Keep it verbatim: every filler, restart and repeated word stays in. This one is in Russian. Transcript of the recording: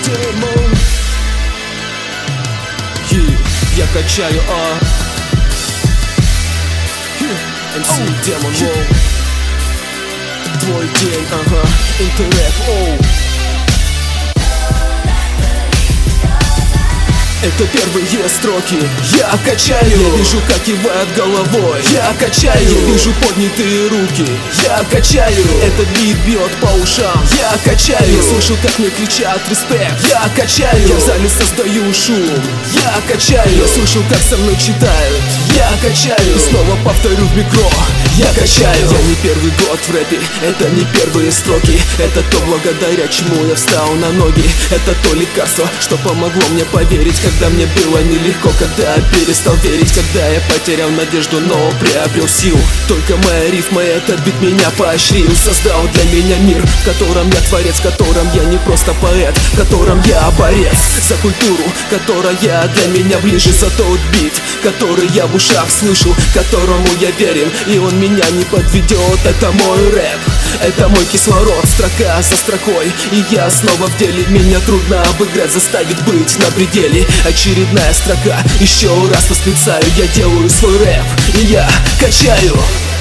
Демон. Я качаю, а эм си Демон, воу. Твой день, ага, интернет, оу. Это первые строки, я качаю. Я вижу, как кивает головой, я качаю. Я вижу поднятые руки, я качаю. Этот бит бьет по ушам, я качаю. Я слышу, как мне кричат респект, я качаю. Я в зале создаю шум, я качаю. Я слышу, как со мной читают, я качаю. И снова повторю в микро, я качаю. Я не первый год в рэпе, это не первые строки. Это то, благодаря чему я встал на ноги. Это то лекарство, что помогло мне поверить, когда мне было нелегко, когда я перестал верить, когда я потерял надежду, но приобрел силу. Только моя рифма, этот бит меня поощрил. Создал для меня мир, в котором я творец, в котором я не просто поэт, в котором я борец за культуру, которая для меня ближе, за тот бит, который я в ушах слышу, которому я верен, и он меня не подведет. Это мой рэп, это мой кислород, строка за строкой, и я снова в деле. Меня трудно обыграть, заставить быть на пределе. Очередная строка, еще раз восклицаю, я делаю свой рэп, и я качаю.